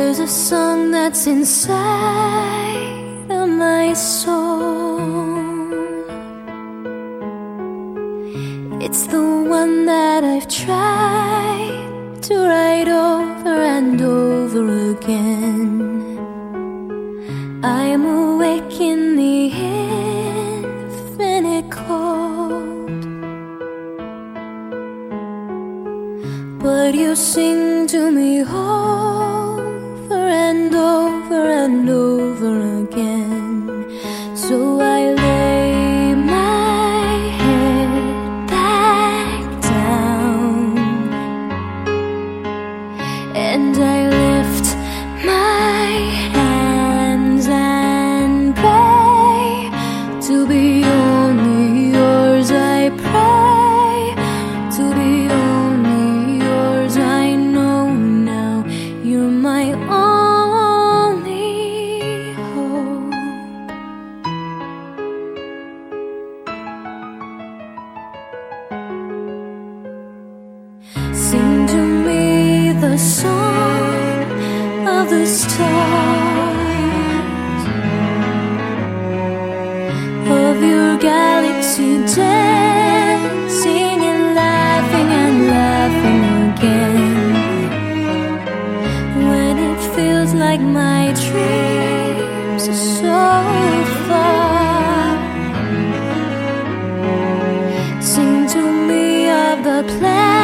There's a song that's inside of my soul. It's the one that I've tried to write over and over again. I am awake in the infinite cold, but you sing to me over and over and over again. So I lay my head back down and I lift my hands and pray to be only yours. I pray to be only yours. I know now you're my only hope. Sing to me the song of the stars, of your galaxy dancing and laughing again. When it feels like my dreams are so far, sing to me of the planets